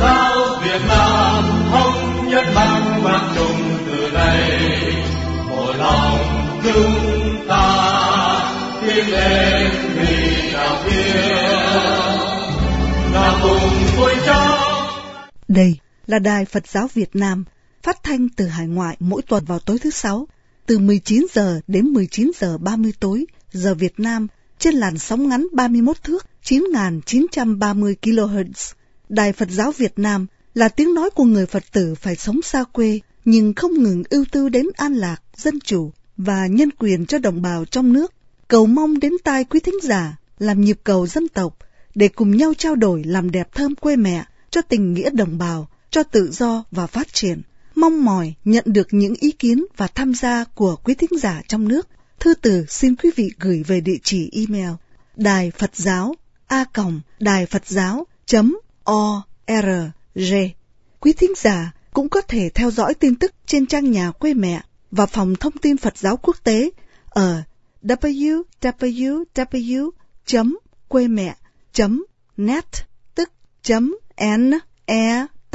giáo Việt Nam thống nhất mang vang chung từ đây, một lòng chúng ta tiến lên vì đạo hiếu là cùng vui cháu. Đây là Đài Phật giáo Việt Nam, phát thanh từ hải ngoại mỗi tuần vào tối thứ Sáu, từ 19 giờ đến 19 giờ 30 tối, giờ Việt Nam, trên làn sóng ngắn 31 thước 9.930 kHz. Đài Phật giáo Việt Nam là tiếng nói của người Phật tử phải sống xa quê, nhưng không ngừng ưu tư đến an lạc, dân chủ và nhân quyền cho đồng bào trong nước. Cầu mong đến tai quý thính giả làm nhịp cầu dân tộc để cùng nhau trao đổi làm đẹp thơm quê mẹ, cho tình nghĩa đồng bào, cho tự do và phát triển. Mong mỏi nhận được những ý kiến và tham gia của quý thính giả trong nước. Thư từ xin quý vị gửi về địa chỉ email đài Phật giáo a.đài-phật-giáo.org. Quý thính giả cũng có thể theo dõi tin tức trên trang nhà quê mẹ và phòng thông tin Phật giáo quốc tế ở www.quemẹ.net, tức .net.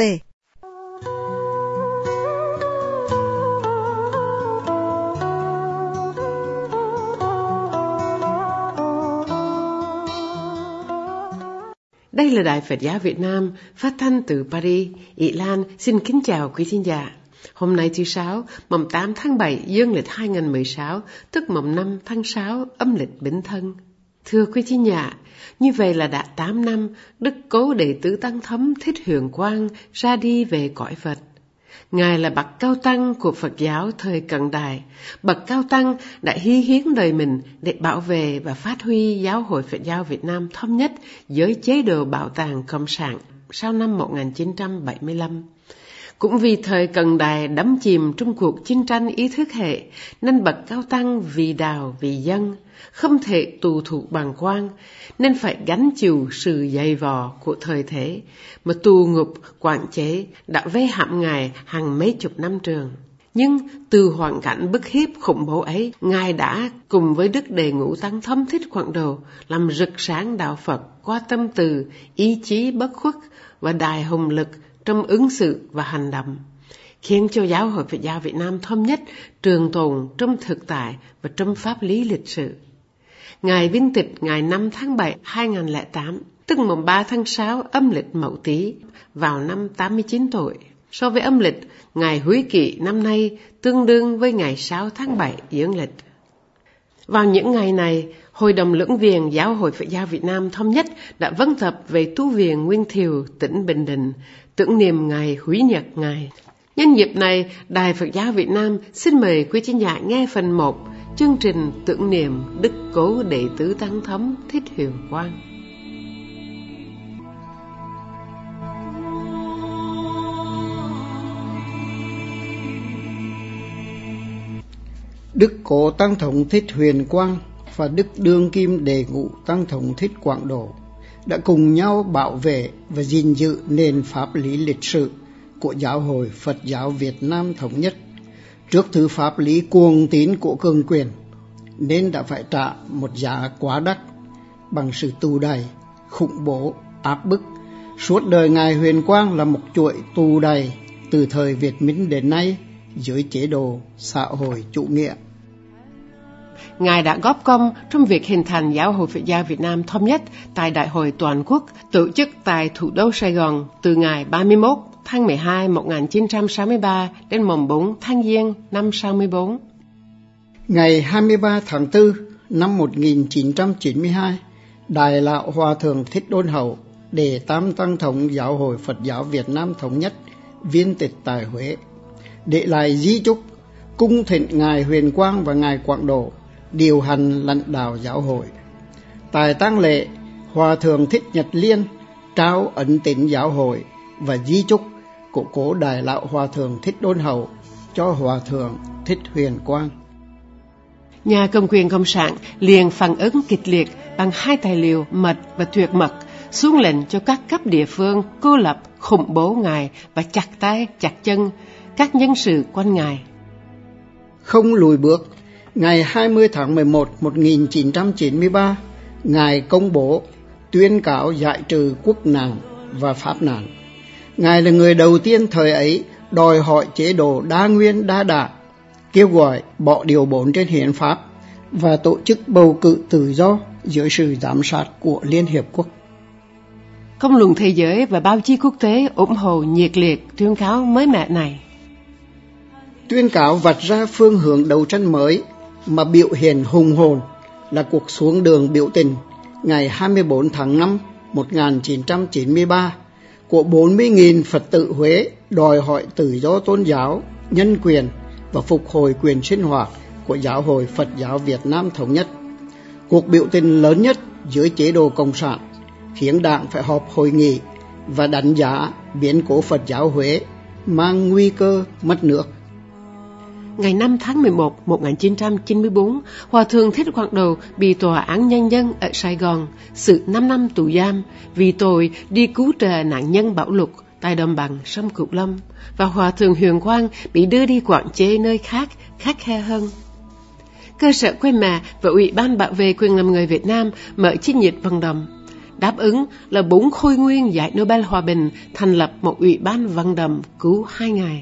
Đây là Đài Phật giáo Việt Nam, phát thanh từ Paris, Ý Lan. Xin kính chào quý thính giả. Hôm nay thứ Sáu, mùng 8 tháng 7 dương lịch 2016, tức mùng 5 tháng 6 âm lịch Bính Thân. Thưa quý thính giả, như vậy là đã 8 năm Đức Cố Đệ Tử Tăng Thống Thích Huyền Quang ra đi về cõi Phật. Ngài là bậc cao tăng của Phật giáo thời cận đại. Bậc cao tăng đã hy hiến đời mình để bảo vệ và phát huy Giáo hội Phật giáo Việt Nam thống nhất với chế độ bảo tàng cộng sản sau năm 1975. Cũng vì thời cận đại đắm chìm trong cuộc chiến tranh ý thức hệ, nên bậc cao tăng vì đạo vì dân, không thể tù thụ bàng quan, nên phải gánh chịu sự dày vò của thời thế, mà tù ngục quản chế đã vây hãm Ngài hàng mấy chục năm trường. Nhưng từ hoàn cảnh bức hiếp khủng bố ấy, Ngài đã cùng với Đức Đệ Ngũ Tăng Thống Thích Quảng Đồ làm rực sáng đạo Phật qua tâm từ, ý chí bất khuất và đại hùng lực trong ứng xử và hành động, khiến cho Giáo hội Phật giáo Việt Nam thống nhất, trường tồn trong thực tại và trong pháp lý lịch sử. Ngài vinh tịch ngày 5 tháng 7 2008, tức mùng 3 tháng 6 âm lịch Mậu Tý, vào năm 89 tuổi. So với âm lịch, ngày Húy Kỵ năm nay tương đương với ngày 6 tháng 7 dương lịch. Vào những ngày này, Hội đồng Lưỡng Viện Giáo hội Phật giáo Việt Nam thống nhất đã vâng tập về tu viện Nguyên Thiều, tỉnh Bình Định, tưởng niệm ngày Húy Nhật Ngài. Nhân dịp này, Đài Phật giáo Việt Nam xin mời quý thính giả nghe phần 1 chương trình tưởng niệm Đức Cố Đệ Tử Tăng Thống Thích Huyền Quang. Đức Cố Tăng Thống Thích Huyền Quang và Đức Đương Kim Đệ Ngũ Tăng Thống Thích Quảng Đồ đã cùng nhau bảo vệ và gìn giữ nền pháp lý lịch sử của Giáo hội Phật giáo Việt Nam thống nhất trước thứ pháp lý cuồng tín của cường quyền, nên đã phải trả một giá quá đắt bằng sự tù đày, khủng bố, áp bức. Suốt đời Ngài Huyền Quang là một chuỗi tù đày từ thời Việt Minh đến nay dưới chế độ xã hội chủ nghĩa. Ngài đã góp công trong việc hình thành Giáo hội Phật giáo Việt Nam thống nhất tại Đại hội Toàn quốc tổ chức tại thủ đô Sài Gòn từ ngày 31 tháng 12 1963 đến mùng 4 tháng Giêng năm 64. Ngày 23 tháng 4 năm 1992, Đại lão Hòa thượng Thích Đôn Hậu, Đệ Tam Tăng Thống Giáo hội Phật giáo Việt Nam thống nhất, viên tịch tại Huế, để lại di chúc cung thỉnh Ngài Huyền Quang và Ngài Quảng Đồ điều hành lãnh đạo giáo hội. Tại tang lễ, Hòa thượng Thích Nhật Liên trao ấn tín giáo hội và di chúc của cố Đại lão Hòa thượng Thích Đôn Hậu cho Hòa thượng Thích Huyền Quang. Nhà cầm quyền Cộng sản liền phản ứng kịch liệt bằng 2 tài liệu mật và tuyệt mật, xuống lệnh cho các cấp địa phương cô lập, khủng bố Ngài và chặt tay chặt chân các nhân sự quanh Ngài. Không lùi bước, ngày 20 tháng 11 1993, Ngài công bố tuyên cáo giải trừ quốc nạn và pháp nạn, Ngài là người đầu tiên thời ấy đòi hỏi chế độ đa nguyên đa đảng, kêu gọi bỏ điều 4 trên hiến pháp và tổ chức bầu cử tự do dưới sự giám sát của Liên Hiệp Quốc. Công luận thế giới và báo chí quốc tế ủng hộ nhiệt liệt tuyên cáo mới mẻ này. Tuyên cáo vạch ra phương hướng đấu tranh mới mà biểu hiện hùng hồn là cuộc xuống đường biểu tình ngày 24 tháng 5 1993 của 40.000 Phật tử Huế đòi hỏi tự do tôn giáo, nhân quyền và phục hồi quyền sinh hoạt của Giáo hội Phật giáo Việt Nam Thống nhất. Cuộc biểu tình lớn nhất dưới chế độ Cộng sản khiến Đảng phải họp hội nghị và đánh giá biến cố Phật giáo Huế mang nguy cơ mất nước. Ngày 5 tháng 11 1994, Hòa thượng Thích Quảng Đầu bị Tòa án Nhân dân ở Sài Gòn xử 5 năm tù giam vì tội đi cứu trợ nạn nhân bão lụt tại đồng bằng sông Cửu Long, và Hòa thượng Huyền Quang bị đưa đi quản chế nơi khác khắt khe hơn. Cơ sở quê mẹ và Ủy ban bảo vệ quyền làm người Việt Nam mở chiến dịch vận động. Đáp ứng là 4 khôi nguyên giải Nobel Hòa bình thành lập một ủy ban vận động cứu 2 ngài.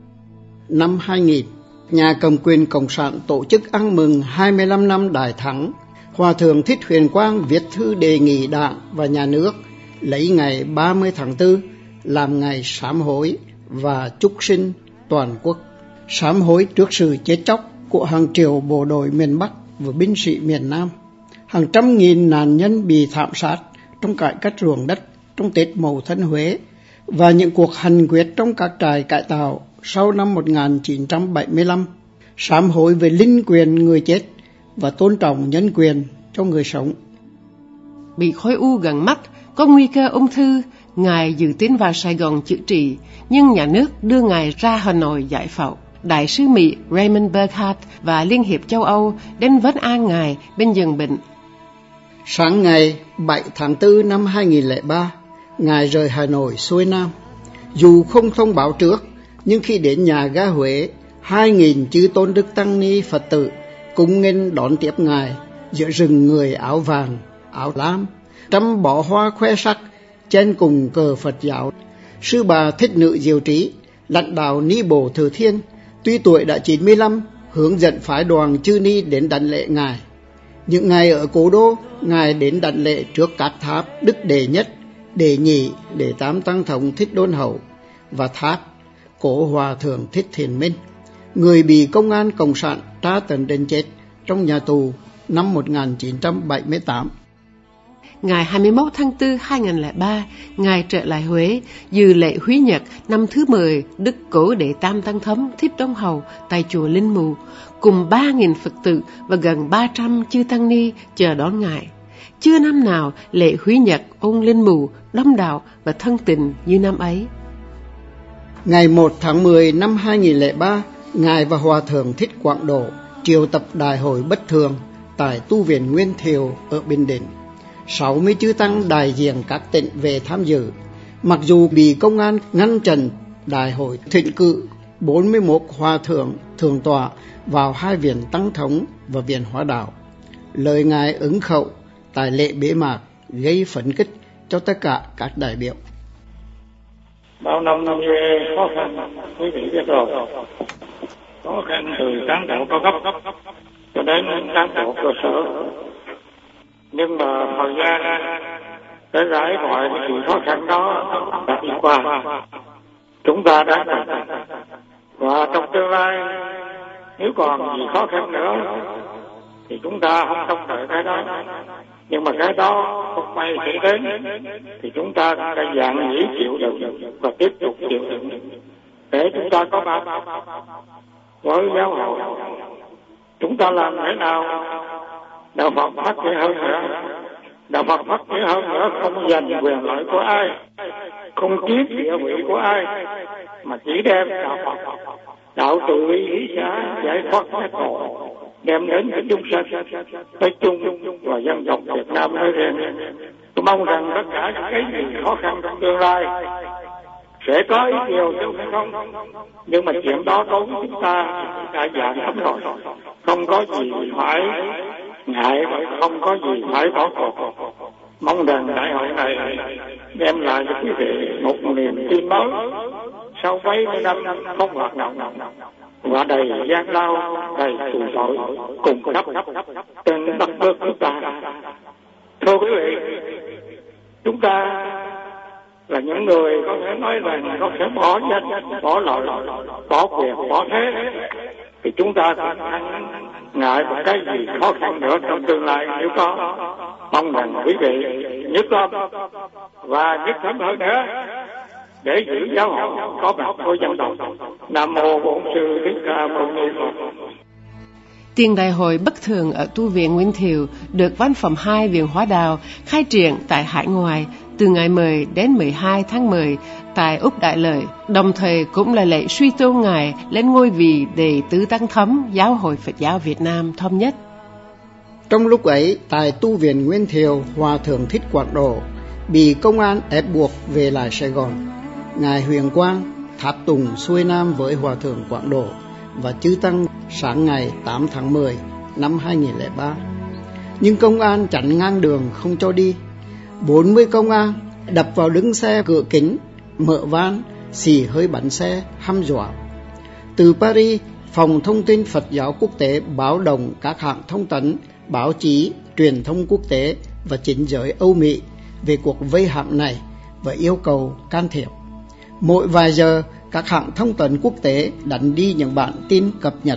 Năm 2000, nhà cầm quyền Cộng sản tổ chức ăn mừng 25 năm đại thắng. Hòa thượng Thích Huyền Quang viết thư đề nghị Đảng và Nhà nước lấy ngày 30 tháng 4 làm ngày sám hối và chúc sinh toàn quốc. Sám hối trước sự chết chóc của hàng triệu bộ đội miền Bắc và binh sĩ miền Nam. Hàng trăm nghìn nạn nhân bị thảm sát trong cải cách ruộng đất trong Tết Mậu Thân Huế và những cuộc hành quyết trong các trại cải tạo sau năm 1975, sám hối về linh quyền người chết và tôn trọng nhân quyền cho người sống. Bị khối u gần mắt, có nguy cơ ung thư, ngài dự tính vào Sài Gòn chữa trị, nhưng nhà nước đưa ngài ra Hà Nội giải phẫu. Đại sứ Mỹ Raymond Burkhardt và Liên hiệp châu Âu đến vấn an ngài bên giường bệnh. Sáng ngày 7 tháng 4 năm 2003, ngài rời Hà Nội xuôi Nam. Dù không thông báo trước, nhưng khi đến nhà ga Huế, 2.000 chư tôn đức tăng ni Phật tử cung nghênh đón tiếp ngài giữa rừng người áo vàng, áo lam, trăm bó hoa khoe sắc trên cùng cờ Phật giáo. Sư bà Thích Nữ Diệu Trí, lãnh đạo ni bộ Thừa Thiên, tuy tuổi đã 95, hướng dẫn phái đoàn chư ni đến đảnh lễ ngài. Những ngày ở cố đô, ngài đến đảnh lễ trước các tháp Đức Đệ Nhất, Đệ Nhị, Đệ Tam Tăng Thống Thích Đôn Hậu và tháp Cố Hòa Thượng Thích Thiền Minh, người bị công an Cộng sản tra tấn đến chết trong nhà tù năm 1978. Ngày 21 tháng 4 2003, ngài trở lại Huế dự lễ Húy Nhật năm thứ 10 Đức Cố Đệ Tam Tăng Thống Thích Đôn Hậu tại chùa Linh Mù, cùng 3.000 Phật tử và gần 300 chư tăng ni chờ đón ngài. Chưa năm nào lễ Húy Nhật ông Linh Mù đông đảo và thân tình như năm ấy. Ngày 1 tháng 10 năm 2003, ngài và Hòa thượng Thích Quảng Độ triệu tập đại hội bất thường tại tu viện Nguyên Thiều ở Bình Định. 60 chư tăng đại diện các tỉnh về tham dự. Mặc dù bị công an ngăn chặn đại hội thịnh cử 41 hòa thượng thượng tọa vào hai viện Tăng Thống và viện Hóa Đạo, lời ngài ứng khẩu tại lễ bế mạc gây phấn khích cho tất cả các đại biểu. Bao năm khó khăn, quý vị biết rồi, khó khăn từ cán bộ cao cấp cho đến cán bộ cơ sở. Nhưng mà thời gian để giải mọi sự khó khăn đó đã đi qua, chúng ta đã và trong tương lai nếu còn gì khó khăn nữa thì chúng ta không trông đợi cái đó, nhưng mà cái đó không may xảy đến thì chúng ta đã dạn dĩ chịu đựng và tiếp tục chịu đựng để chúng ta có ba với giáo hội. Chúng ta làm thế nào đạo Phật phát triển hơn nữa, đạo Phật phát triển hơn nữa, không giành quyền lợi của ai, không chiếm địa vị của ai, mà chỉ đem đạo Phật, đạo từ bi hỷ xã giải thoát giác ngộ, đem đến những chúng sanh nói chung và dân tộc Việt Nam nói riêng. Tôi mong rằng tất cả những cái gì khó khăn trong tương lai sẽ có ít nhiều chứ không, nhưng mà chuyện đó đối với chúng ta đã dạng lắm rồi, không có gì phải ngại, không có gì phải bỏ cuộc. Mong rằng đại hội này đem lại cho quý vị một niềm tin mới sau mấy năm không hoạt động và đầy gian lao, đầy tù tội cùng khắp trên đất nước chúng ta. Thưa quý vị, chúng ta là những người có thể nói rằng không thể bỏ danh, bỏ lợi, bỏ quyền, bỏ thế, thì chúng ta ngại một cái gì khó khăn nữa trong tương lai nếu có. Mong rằng quý vị nhất tâm và nhất tâm hơn nữa để giữ giáo hội có mặt của dân tộc. Nam mô Bổn Sư Thích Ca Mâu Ni Phật. Tiền đại hội bất thường ở tu viện Nguyên Thiệu được Văn phòng 2 Viện Hóa Đạo khai triển tại hải ngoại từ ngày 10 đến 12 tháng 10 tại Úc Đại Lợi, đồng thời cũng là lễ suy tôn Ngài lên ngôi vị Đệ tứ Tăng Thống Giáo hội Phật giáo Việt Nam thống nhất. Trong lúc ấy, tại tu viện Nguyên Thiệu, Hòa thượng Thích Quảng Độ bị công an ép buộc về lại Sài Gòn. Ngài Huyền Quang tháp tùng xuôi nam với Hòa thượng Quảng Độ và chư tăng sáng ngày 8 tháng 10 năm 2003. Nhưng công an chặn ngang đường không cho đi. 40 công an đập vào đứng xe cửa kính, mở van, xì hơi bắn xe, hăm dọa. Từ Paris, Phòng Thông tin Phật giáo Quốc tế báo động các hãng thông tấn, báo chí, truyền thông quốc tế và chính giới Âu Mỹ về cuộc vây hãm này và yêu cầu can thiệp. Mỗi vài giờ, các hãng thông tấn quốc tế đánh đi những bản tin cập nhật.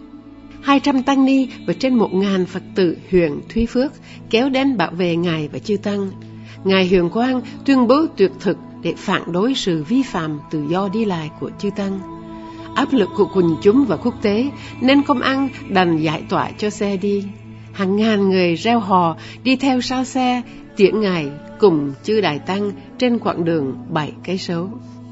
200 tăng ni và trên 1.000 Phật tử huyện Thúy Phước kéo đến bảo vệ Ngài và chư tăng. Ngài Huyền Quang tuyên bố tuyệt thực để phản đối sự vi phạm tự do đi lại của chư tăng. Áp lực của quần chúng và quốc tế nên công an đành giải tỏa cho xe đi. Hàng ngàn người reo hò đi theo sau xe tiễn Ngài cùng chư đại tăng trên quãng đường 7 cây số.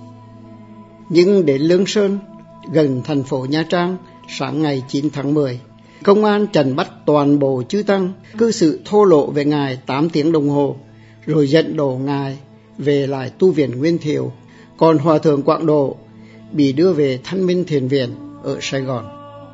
Nhưng đến Lương Sơn, gần thành phố Nha Trang, sáng ngày 9 tháng 10, công an trần bắt toàn bộ chư tăng, cư xử thô lỗ về Ngài 8 tiếng đồng hồ, rồi dẫn đổ Ngài về lại tu viện Nguyên Thiệu. Còn Hòa thượng Quảng Độ bị đưa về Thanh Minh Thiền Viện ở Sài Gòn.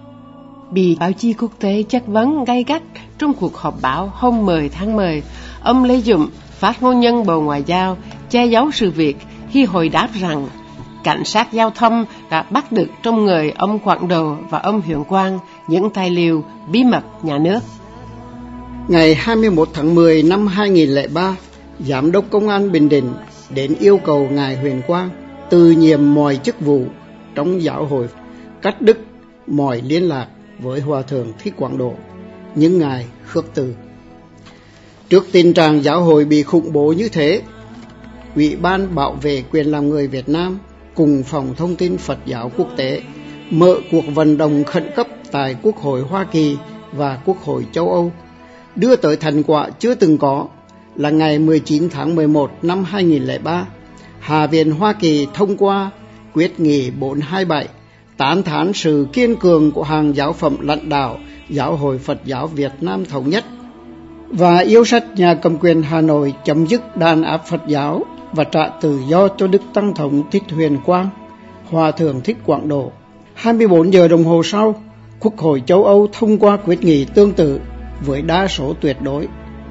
Bị báo chí quốc tế chất vấn gay gắt trong cuộc họp báo hôm 10 tháng 10, ông Lê Dụng, phát ngôn nhân Bộ Ngoại giao, che giấu sự việc khi hồi đáp rằng cảnh sát giao thông đã bắt được trong người ông Quảng Độ và ông Huyền Quang những tài liệu bí mật nhà nước. Ngày 21 tháng 10 năm 2003, Giám đốc Công an Bình Định đến yêu cầu Ngài Huyền Quang từ nhiệm mọi chức vụ trong giáo hội, cắt đứt mọi liên lạc với Hòa thượng Thích Quảng Độ, nhưng Ngài khước từ. Trước tình trạng giáo hội bị khủng bố như thế, Ủy ban Bảo vệ quyền làm người Việt Nam cùng Phòng Thông tin Phật giáo Quốc tế mở cuộc vận động khẩn cấp tại Quốc hội Hoa Kỳ và Quốc hội châu Âu, đưa tới thành quả chưa từng có là ngày 19 tháng 11 năm 2003, Hạ viện Hoa Kỳ thông qua quyết nghị 427 tán thán sự kiên cường của hàng giáo phẩm lãnh đạo Giáo hội Phật giáo Việt Nam thống nhất và yêu sách nhà cầm quyền Hà Nội chấm dứt đàn áp Phật giáo và trả tự do cho Đức Tăng Thống Thích Huyền Quang, Hòa thượng Thích Quảng Độ. 24 giờ đồng hồ sau, Quốc hội châu Âu thông qua quyết nghị tương tự với đa số tuyệt đối.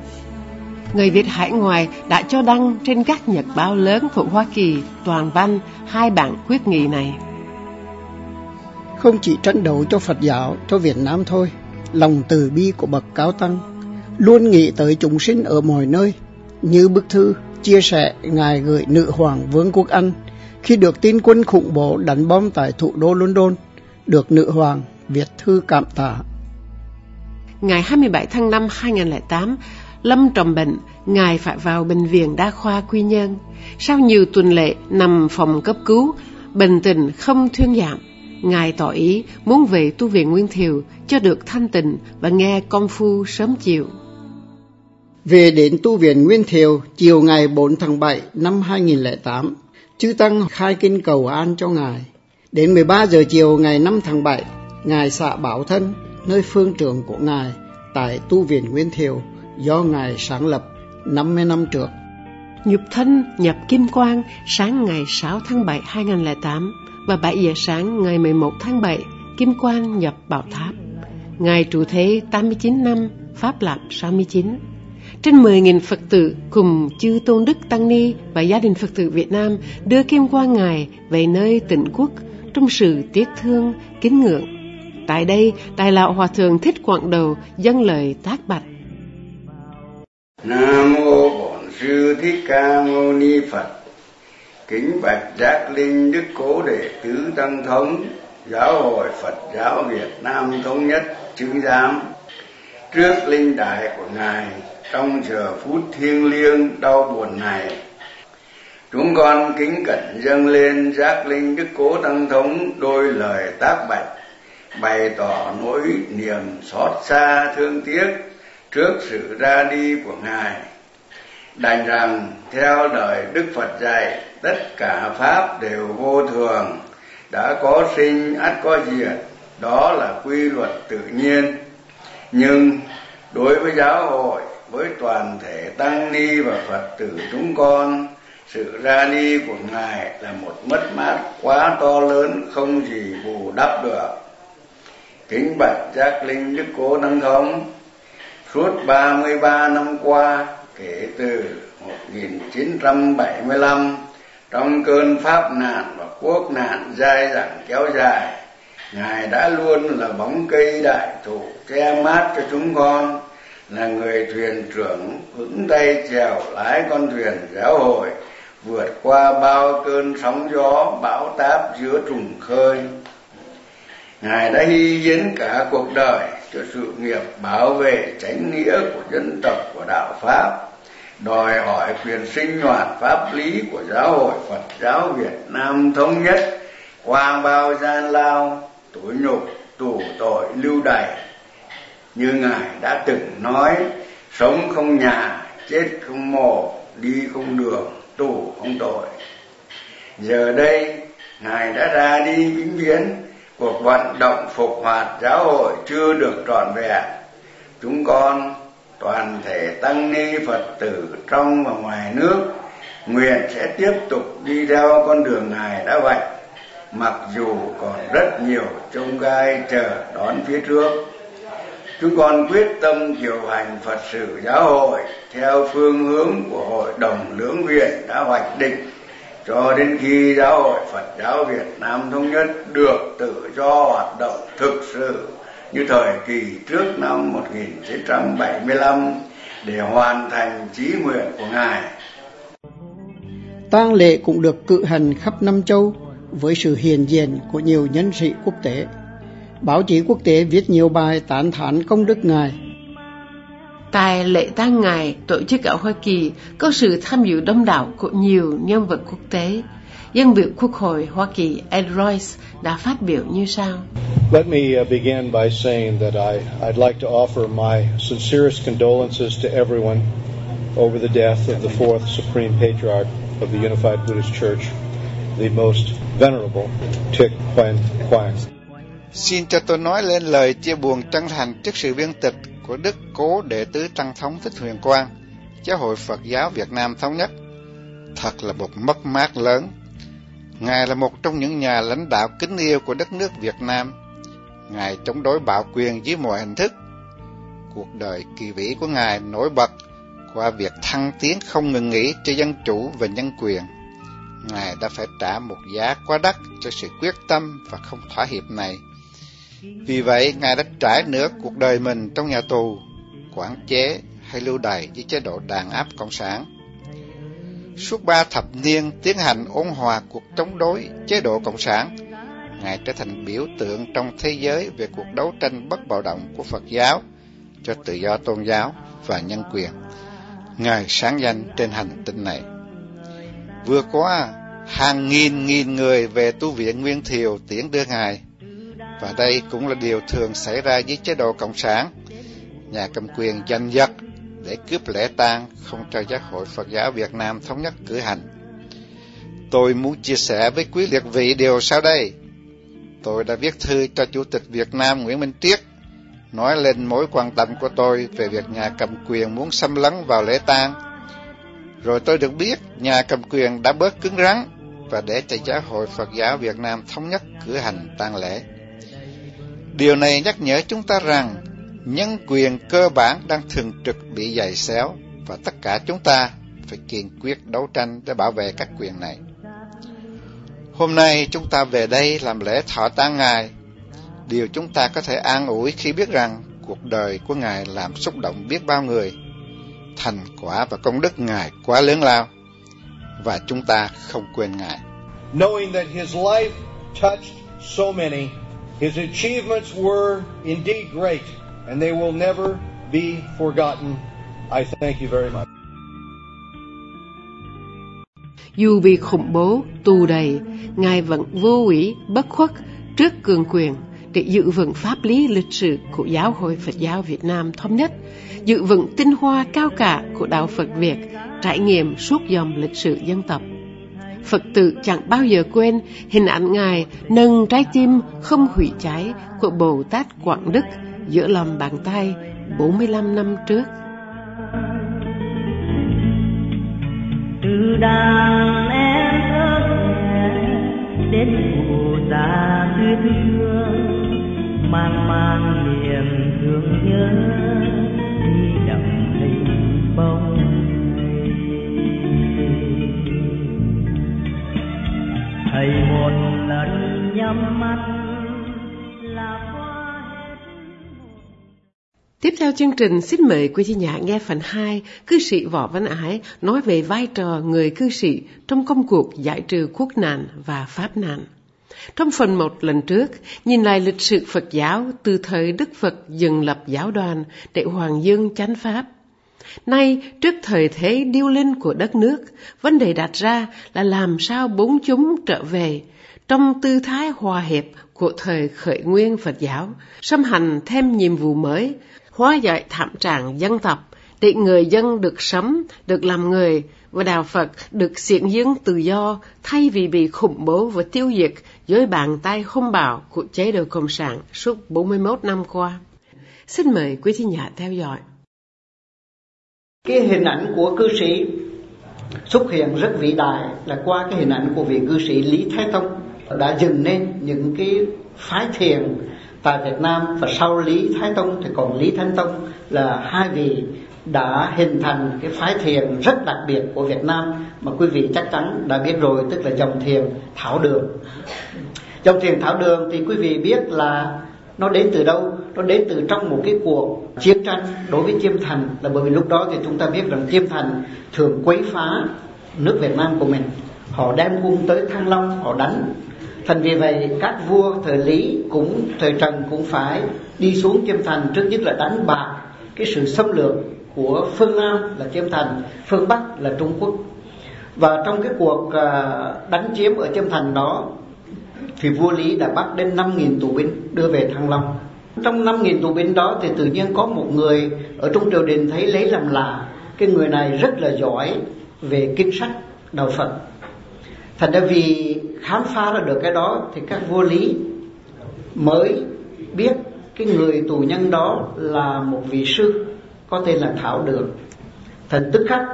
Người Việt hải ngoại đã cho đăng trên các nhật báo lớn của Hoa Kỳ toàn văn 2 bản quyết nghị này. Không chỉ trận đấu cho Phật giáo, cho Việt Nam thôi, lòng từ bi của bậc cao tăng luôn nghĩ tới chúng sinh ở mọi nơi, như bức thư chia sẻ Ngài gửi nữ hoàng Vương quốc Anh khi được tin quân khủng bố đánh bom tại thủ đô London, được nữ hoàng viết thư cảm tạ. Ngày 27 tháng 5 2008, lâm trọng bệnh, Ngài phải vào bệnh viện đa khoa Quy Nhơn. Sau nhiều tuần lễ nằm phòng cấp cứu, bệnh tình không thuyên giảm. Ngài tỏ ý muốn về tu viện Nguyên Thiệu cho được thanh tịnh và nghe công phu sớm chiều. Về đến tu viện Nguyên Thiệu chiều ngày 4 tháng 7 năm 2008, chư tăng khai kinh cầu an cho Ngài. Đến 13 giờ chiều ngày 5 tháng 7, Ngài xạ bảo thân nơi phương trưởng của Ngài tại tu viện Nguyên Thiệu do Ngài sáng lập 50 năm trước. Nhục thân nhập kim quang sáng ngày 6 tháng 7 2008 và 7 giờ sáng ngày 11 tháng 7, kim quang nhập bảo tháp. Ngài trụ thế 89 năm, pháp lạc 69. Trên 10.000 Phật tử cùng chư Tôn Đức Tăng Ni và gia đình Phật tử Việt Nam đưa kim qua Ngài về nơi tịnh quốc trong sự tiếc thương, kính ngưỡng. Tại đây, Đại lão Hòa thượng Thích Quảng Đầu dâng lời tác bạch. Nam mô Bổn Sư Thích Ca Mâu Ni Phật. Kính bạch Giác Linh Đức Cố Đệ Tứ Tăng Thống, Giáo hội Phật giáo Việt Nam Thống Nhất chứng giám. Trước linh đại của Ngài, trong giờ phút thiêng liêng đau buồn này, chúng con kính cẩn dâng lên Giác Linh Đức Cố Tăng Thống đôi lời tác bạch, bày tỏ nỗi niềm xót xa thương tiếc trước sự ra đi của Ngài. Đành rằng theo lời Đức Phật dạy, tất cả pháp đều vô thường, đã có sinh ắt có diệt, đó là quy luật tự nhiên. Nhưng đối với giáo hội, với toàn thể tăng ni và Phật tử chúng con, sự ra đi của Ngài là một mất mát quá to lớn, không gì bù đắp được. Kính bạch Giác Linh Đức Cố Tăng Thống, suốt 33 năm qua, kể từ 1975, trong cơn pháp nạn và quốc nạn dai dẳng kéo dài, Ngài đã luôn là bóng cây đại thụ che mát cho chúng con, là người thuyền trưởng vững tay chèo lái con thuyền giáo hội vượt qua bao cơn sóng gió bão táp giữa trùng khơi. Ngài đã hy hiến cả cuộc đời cho sự nghiệp bảo vệ chánh nghĩa của dân tộc, của đạo Pháp, đòi hỏi quyền sinh hoạt pháp lý của Giáo hội Phật giáo Việt Nam Thống Nhất qua bao gian lao, tủi nhục, tù tội lưu đày. Như Ngài đã từng nói, sống không nhà, chết không mồ, đi không đường, tù không tội. Giờ đây, Ngài đã ra đi vĩnh viễn, cuộc vận động phục hoạt giáo hội chưa được trọn vẹn. Chúng con, toàn thể tăng ni Phật tử trong và ngoài nước, nguyện sẽ tiếp tục đi theo con đường Ngài đã vạch, mặc dù còn rất nhiều chông gai chờ đón phía trước. Chúng con quyết tâm điều hành Phật sự giáo hội theo phương hướng của Hội đồng Lưỡng Viện đã hoạch định, cho đến khi Giáo hội Phật giáo Việt Nam Thống Nhất được tự do hoạt động thực sự như thời kỳ trước năm 1975 để hoàn thành chí nguyện của Ngài. Tang lễ cũng được cử hành khắp năm châu với sự hiện diện của nhiều nhân sĩ quốc tế. Báo chí quốc tế viết nhiều bài tán thán công đức Ngài. Tại lễ tang Ngài tổ chức ở Hoa Kỳ có sự tham dự đông đảo của nhiều nhân vật quốc tế. Dân biểu Quốc hội Hoa Kỳ Ed Royce đã phát biểu như sau. Let me begin by saying that I'd like to offer my sincerest condolences to everyone over the death of the fourth Supreme Patriarch of the Unified Buddhist Church, the most venerable Thich Huyen Quang. Xin cho tôi nói lên lời chia buồn chân thành trước sự viên tịch của Đức Cố Đệ Tứ Tăng Thống Thích Huyền Quang, Giáo hội Phật giáo Việt Nam Thống Nhất. Thật là một mất mát lớn. Ngài là một trong những nhà lãnh đạo kính yêu của đất nước Việt Nam. Ngài chống đối bạo quyền dưới mọi hình thức. Cuộc đời kỳ vĩ của Ngài nổi bật qua việc thăng tiến không ngừng nghỉ cho dân chủ và nhân quyền. Ngài đã phải trả một giá quá đắt cho sự quyết tâm và không thỏa hiệp này. Vì vậy, Ngài đã trải nửa cuộc đời mình trong nhà tù, quản chế hay lưu đày dưới chế độ đàn áp cộng sản. Suốt 3 thập niên tiến hành ôn hòa cuộc chống đối chế độ cộng sản, Ngài trở thành biểu tượng trong thế giới về cuộc đấu tranh bất bạo động của Phật giáo cho tự do tôn giáo và nhân quyền. Ngài sáng danh trên hành tinh này. Vừa qua, hàng nghìn người về tu viện Nguyên Thiều tiễn đưa Ngài. Và đây cũng là điều thường xảy ra với chế độ cộng sản. Nhà cầm quyền giành giật để cướp lễ tang, không cho Giáo hội Phật giáo Việt Nam Thống Nhất cử hành. Tôi muốn chia sẻ với quý liệt vị điều sau đây. Tôi đã viết thư cho Chủ tịch Việt Nam Nguyễn Minh Triết, nói lên mối quan tâm của tôi về việc nhà cầm quyền muốn xâm lấn vào lễ tang. Rồi tôi được biết nhà cầm quyền đã bớt cứng rắn và để cho Giáo hội Phật giáo Việt Nam Thống Nhất cử hành tang lễ. Điều này nhắc nhở chúng ta rằng nhân quyền cơ bản đang thường trực bị giày xéo và tất cả chúng ta phải kiên quyết đấu tranh để bảo vệ các quyền này. Hôm nay chúng ta về đây làm lễ thọ tang Ngài. Điều chúng ta có thể an ủi khi biết rằng cuộc đời của Ngài làm xúc động biết bao người. Thành quả và công đức Ngài quá lớn lao, và chúng ta không quên Ngài. Knowing that His life touched so many, His achievements were indeed great, and they will never be forgotten. I thank you very much. Dù bị khủng bố, tù đầy, Ngài vẫn vô ủy, bất khuất trước cường quyền để giữ vững pháp lý lịch sử của Giáo hội Phật giáo Việt Nam thống nhất, giữ vững tinh hoa cao cả của đạo Phật Việt, trải nghiệm suốt dòng lịch sử dân tộc. Phật tử chẳng bao giờ quên hình ảnh Ngài nâng trái tim không hủy cháy của Bồ Tát Quảng Đức giữa lòng bàn tay 45 năm trước. Từ đàn em thơ đến cụ già tươi thương, mang niềm thương nhớ đi đậm hình bóng. Thầy một lần nhắm mắt là qua hết. Tiếp theo chương trình, xin mời quý thính giả nghe phần 2, cư sĩ Võ Văn Ái nói về vai trò người cư sĩ trong công cuộc giải trừ quốc nạn và pháp nạn. Trong phần 1 lần trước, nhìn lại lịch sử Phật giáo từ thời Đức Phật dựng lập giáo đoàn để hoàng dương chánh pháp. Nay, trước thời thế điêu linh của đất nước, vấn đề đặt ra là làm sao bốn chúng trở về trong tư thái hòa hiệp của thời khởi nguyên Phật giáo, xâm hành thêm nhiệm vụ mới, hóa giải thảm trạng dân tộc, để người dân được sống, được làm người, và đạo Phật được xiển dương tự do thay vì bị khủng bố và tiêu diệt dưới bàn tay hung bạo của chế độ Cộng sản suốt 41 năm qua. Xin mời quý thính giả theo dõi. Cái hình ảnh của cư sĩ xuất hiện rất vĩ đại là qua cái hình ảnh của vị cư sĩ Lý Thái Tông đã dựng nên những cái phái thiền tại Việt Nam, và sau Lý Thái Tông thì còn Lý Thánh Tông, là hai vị đã hình thành cái phái thiền rất đặc biệt của Việt Nam mà quý vị chắc chắn đã biết rồi, tức là dòng thiền Thảo Đường. Dòng thiền Thảo Đường thì quý vị biết là nó đến từ đâu? Nó đến từ trong một cái cuộc chiến tranh đối với Chiêm Thành, là bởi vì lúc đó thì chúng ta biết rằng Chiêm Thành thường quấy phá nước Việt Nam của mình. Họ đem quân tới Thăng Long, họ đánh. Thành vì vậy các vua thời Lý cũng thời Trần cũng phải đi xuống Chiêm Thành, trước nhất là đánh bại cái sự xâm lược của phương Nam là Chiêm Thành, phương Bắc là Trung Quốc. Và trong cái cuộc đánh chiếm ở Chiêm Thành đó thì vua Lý đã bắt đến 5.000 tù binh đưa về Thăng Long. Trong 5.000 tù binh đó thì tự nhiên có một người ở trong triều đình thấy lấy làm lạ, cái người này rất là giỏi về kinh sách đạo Phật. Thành ra vì khám phá ra được cái đó thì các vua Lý mới biết cái người tù nhân đó là một vị sư có tên là Thảo Đường. Thành tức khắc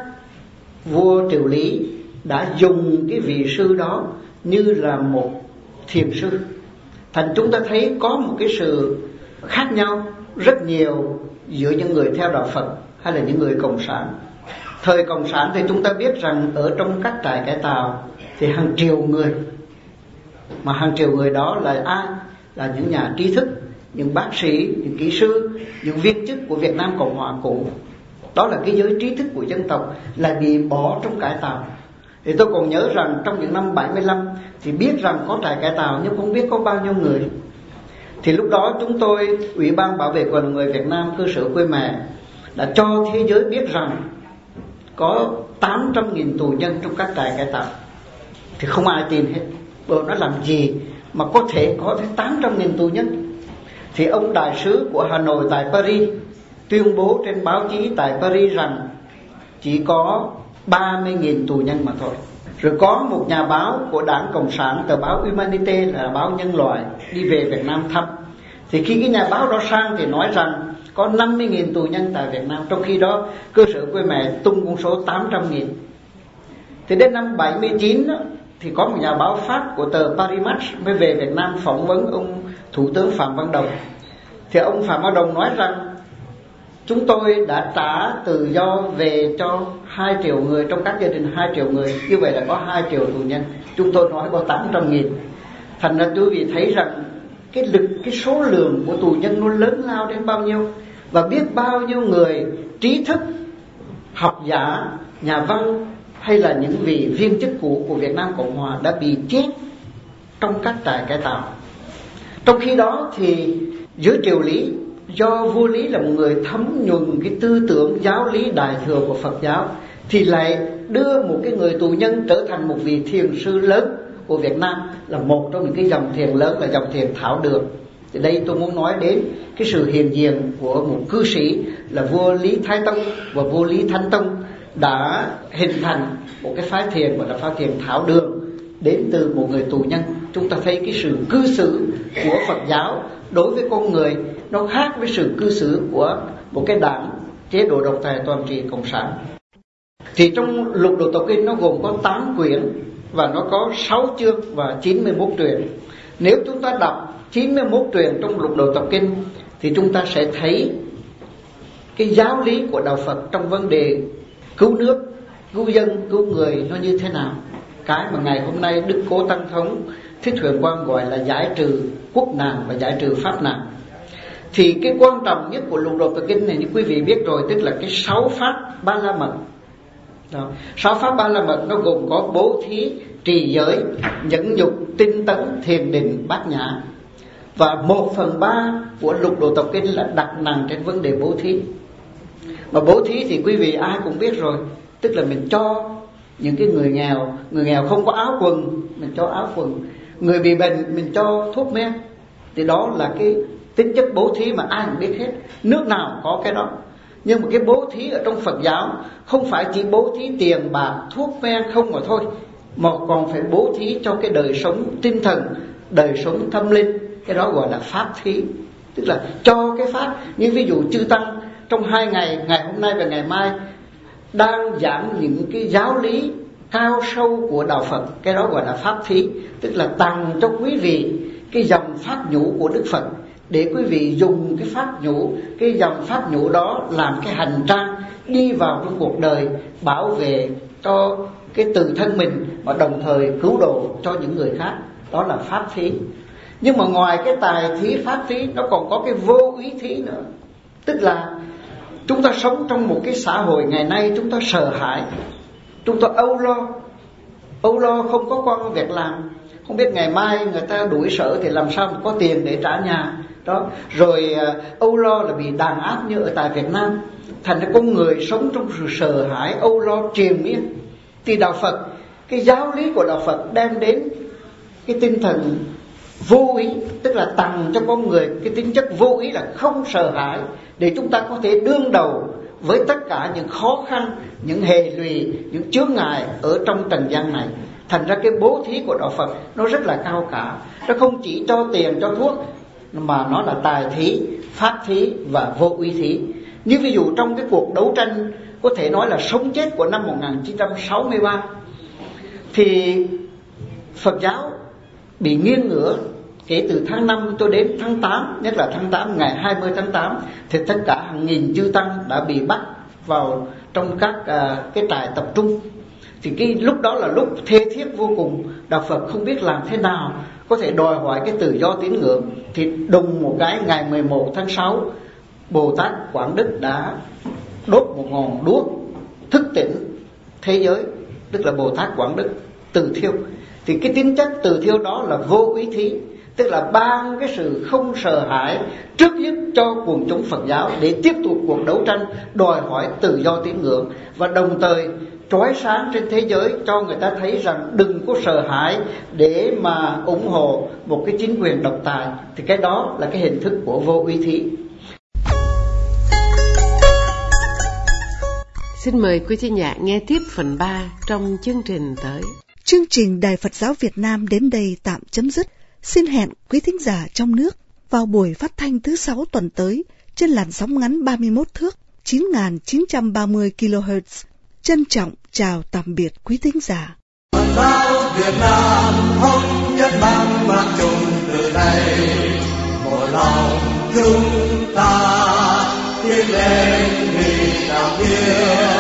vua Triều Lý đã dùng cái vị sư đó như là một thiền sư. Thành chúng ta thấy có một cái sự khác nhau rất nhiều giữa những người theo đạo Phật hay là những người cộng sản. Thời cộng sản thì chúng ta biết rằng ở trong các trại cải tạo thì hàng triệu người, mà hàng triệu người đó là ai? Là những nhà trí thức, những bác sĩ, những kỹ sư, những viên chức của Việt Nam Cộng Hòa cũ. Đó là cái giới trí thức của dân tộc là bị bỏ trong cải tạo. Thì tôi còn nhớ rằng trong những năm 75 thì biết rằng có trại cải tạo nhưng không biết có bao nhiêu người. Thì lúc đó chúng tôi, Ủy ban Bảo vệ quyền người Việt Nam cơ sở quê mẹ, đã cho thế giới biết rằng có 800.000 tù nhân trong các trại cải tạo. Thì không ai tin hết, bởi nó làm gì mà có thể có tới 800.000 tù nhân. Thì ông đại sứ của Hà Nội tại Paris tuyên bố trên báo chí tại Paris rằng chỉ có 30.000 tù nhân mà thôi. Rồi có một nhà báo của Đảng Cộng sản, tờ báo Humanité là báo Nhân loại, đi về Việt Nam thăm. Thì khi cái nhà báo đó sang thì nói rằng có 50.000 tù nhân tại Việt Nam, trong khi đó cơ sở quê mẹ tung con số 800.000. Thì đến năm 79 đó, thì có một nhà báo Pháp của tờ Paris Match mới về Việt Nam phỏng vấn ông Thủ tướng Phạm Văn Đồng. Thì ông Phạm Văn Đồng nói rằng Chúng tôi đã trả tự do về cho 2 triệu người, trong các gia đình 2 triệu người. Như vậy là có 2 triệu tù nhân. Chúng tôi nói có 800.000. Thành ra quý vị thấy rằng cái số lượng của tù nhân nó lớn lao đến bao nhiêu. Và biết bao nhiêu người trí thức, học giả, nhà văn hay là những vị viên chức cũ của Việt Nam Cộng Hòa đã bị chết trong các trại cải tạo. Trong khi đó thì dưới triều Lý, do vua Lý là một người thấm nhuần cái tư tưởng giáo lý đại thừa của Phật giáo, thì lại đưa một cái người tù nhân trở thành một vị thiền sư lớn của Việt Nam, là một trong những cái dòng thiền lớn, là dòng thiền Thảo Đường. Thì đây tôi muốn nói đến cái sự hiện diện của một cư sĩ là vua Lý Thái Tông và vua Lý Thánh Tông đã hình thành một cái phái thiền gọi là phái thiền Thảo Đường đến từ một người tù nhân. Chúng ta thấy cái sự cư xử của Phật giáo đối với con người nó khác với sự cư xử của một cái đảng chế độ độc tài toàn trị cộng sản. Thì trong Lục Độ Tộc Kinh nó gồm có 8 quyển và nó có 6 chương và 91 truyện. Nếu chúng ta đọc 91 truyện trong Lục Độ Tộc Kinh thì chúng ta sẽ thấy cái giáo lý của đạo Phật trong vấn đề cứu nước, cứu dân, cứu người nó như thế nào. Cái mà ngày hôm nay Đức Cố Tăng Thống Thích Huyền Quang gọi là giải trừ quốc nạn và giải trừ pháp nạn. Thì cái quan trọng nhất của Lục Độ Tộc Kinh này như quý vị biết rồi, tức là cái 6 pháp Ba La Mật. 6 pháp Ba La Mật nó gồm có bố thí, trì giới, nhẫn nhục, tinh tấn, thiền định, bát nhã. Và 1/3 của Lục Độ Tộc Kinh là đặt nặng trên vấn đề bố thí. Mà bố thí thì quý vị ai cũng biết rồi, tức là mình cho những cái người nghèo không có áo quần, mình cho áo quần. Người bị bệnh mình cho thuốc men. Thì đó là cái tính chất bố thí mà ai cũng biết hết, nước nào có cái đó. Nhưng mà cái bố thí ở trong Phật giáo không phải chỉ bố thí tiền bạc, thuốc men không mà thôi, mà còn phải bố thí cho cái đời sống tinh thần, đời sống tâm linh. Cái đó gọi là pháp thí, tức là cho cái pháp. Như ví dụ chư tăng trong 2 ngày, ngày hôm nay và ngày mai, đang giảng những cái giáo lý cao sâu của đạo Phật, cái đó gọi là pháp thí, tức là tặng cho quý vị cái dòng pháp nhũ của Đức Phật, để quý vị dùng cái pháp nhũ, cái dòng pháp nhũ đó làm cái hành trang đi vào trong cuộc đời, bảo vệ cho cái tự thân mình và đồng thời cứu độ cho những người khác. Đó là pháp thí. Nhưng mà ngoài cái tài thí, pháp thí, nó còn có cái vô úy thí nữa. Tức là chúng ta sống trong một cái xã hội ngày nay, chúng ta sợ hãi, chúng ta âu lo không có công việc làm, không biết ngày mai người ta đuổi sở thì làm sao có tiền để trả nhà đó. Rồi âu lo là bị đàn áp như ở tại Việt Nam. Thành ra con người sống trong sự sợ hãi, âu lo triền miên. Thì đạo Phật, cái giáo lý của đạo Phật đem đến cái tinh thần vô ý, tức là tặng cho con người cái tính chất vô ý, là không sợ hãi, để chúng ta có thể đương đầu với tất cả những khó khăn, những hệ lụy, những chướng ngại ở trong trần gian này. Thành ra cái bố thí của đạo Phật nó rất là cao cả. Nó không chỉ cho tiền, cho thuốc, mà nó là tài thí, pháp thí và vô uy thí. Như ví dụ trong cái cuộc đấu tranh có thể nói là sống chết của năm 1963, thì Phật giáo bị nghiêng ngửa. Kể từ tháng 5 cho đến tháng 8, nhất là tháng 8, ngày 20 tháng 8, thì tất cả hàng nghìn chư tăng đã bị bắt vào trong các cái trại tập trung. Thì cái lúc đó là lúc thê thiết vô cùng. Đạo Phật không biết làm thế nào có thể đòi hỏi cái tự do tín ngưỡng. Thì đùng một cái ngày 11 tháng 6, Bồ Tát Quảng Đức đã đốt một ngọn đuốc thức tỉnh thế giới, tức là Bồ Tát Quảng Đức từ thiêu. Thì cái tính chất từ thiêu đó là vô ý thí, tức là ban cái sự không sợ hãi trước nhất cho quần chúng Phật giáo để tiếp tục cuộc đấu tranh đòi hỏi tự do tín ngưỡng, và đồng thời trói sáng trên thế giới cho người ta thấy rằng đừng có sợ hãi để mà ủng hộ một cái chính quyền độc tài. Thì cái đó là cái hình thức của vô uy thí. Xin mời quý thính giả nghe tiếp phần 3 trong chương trình tới. Chương trình Đài Phật giáo Việt Nam đến đây tạm chấm dứt. Xin hẹn quý thính giả trong nước vào buổi phát thanh thứ 6 tuần tới trên làn sóng ngắn 31 thước 9.930 kHz. Trân trọng chào tạm biệt quý thính giả. Phật giáo Việt Nam thống nhất mang mang chung từ đây, một lòng chúng ta tiến lên vì đạo kia.